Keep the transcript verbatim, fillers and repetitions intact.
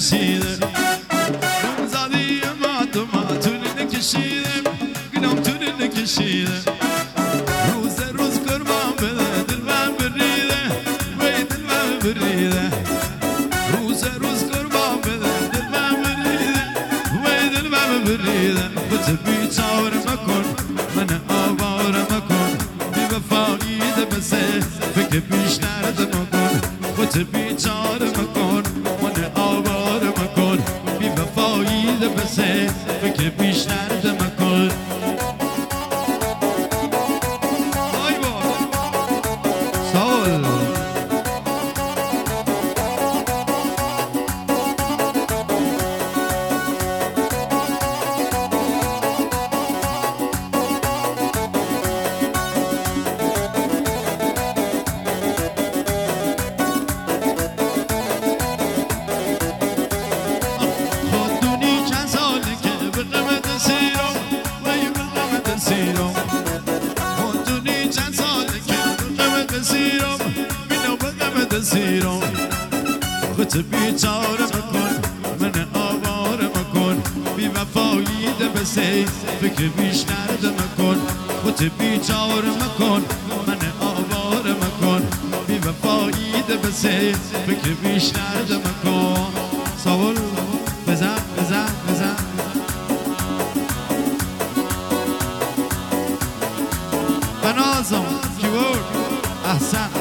کشیده زادی ما تو ما طول نکشیده گنام طول نکشیده روز روز قربان بده دل من بریده وی دل من بریده روز روز قربان بده دل من بریده وی دل من بریده بت بیچار مکن من آوار مکن بی وفایی ده بسه فکر پیش نرد مکن بت بیچار مکن من آوار مکن بی وفایی ده بسه فکر پیش نرد مکن خود بیچاره مکن من آواره مکن بی وفایی ده بسه فکر بیش نرده مکن خود بیچاره مکن من آواره مکن بی وفایی ده بسه فکر بیش نرده مکن سوال بزن بزن بزن بنازم کیورد احسن